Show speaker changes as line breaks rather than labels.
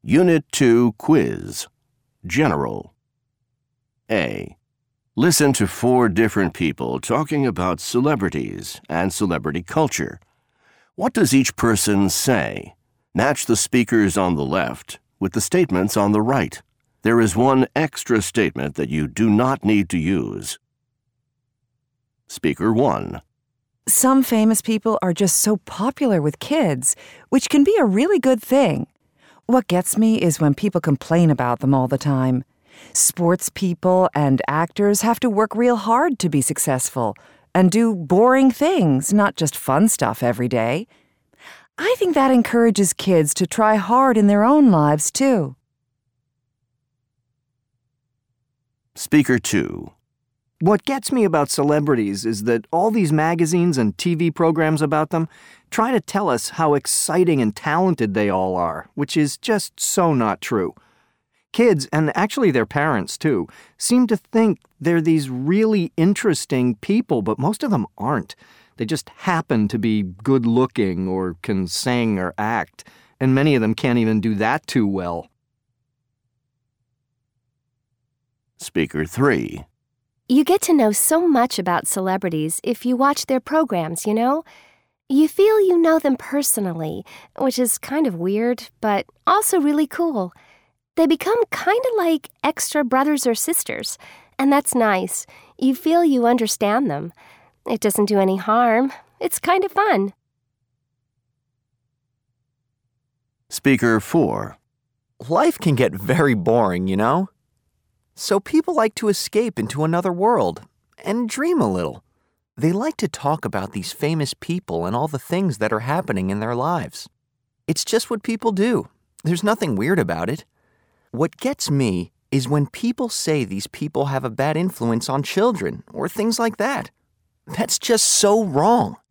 Unit 2 Quiz. General. A. Listen to 4 different people talking about celebrities and celebrity culture. What does each person say? Match the speakers on the left with the statements on the right. There is one extra statement that you do not need to use. Speaker 1.
Some famous people are just so popular with kids, which can be a really good thing. What gets me is when people complain about them all the time. Sports people and actors have to work real hard to be successful and do boring things, not just fun stuff every day. I think that encourages kids to try hard in their own lives, too.
Speaker 2.
What gets me about celebrities is that all these magazines and TV programs about them try to tell us how exciting and talented they all are, which is just so not true. Kids, and actually their parents too, seem to think they're these really interesting people, but most of them aren't. They just happen to be good-looking or can sing or act, and many of them can't even do that too well.
Speaker 3.
You get to know so much about celebrities if you watch their programs, you know? You feel you know them personally, which is kind of weird, but also really cool. They become kind of like extra brothers or sisters, and that's nice. You feel you understand them. It doesn't do any harm. It's kind of fun.
Speaker 4.
Life can get very boring, you know? So people like to escape into another world and dream a little. They like to talk about these famous people and all the things that are happening in their lives. It's just what people do. There's nothing weird about it. What gets me is when people say these people have a bad influence on children or things like that. That's just so wrong.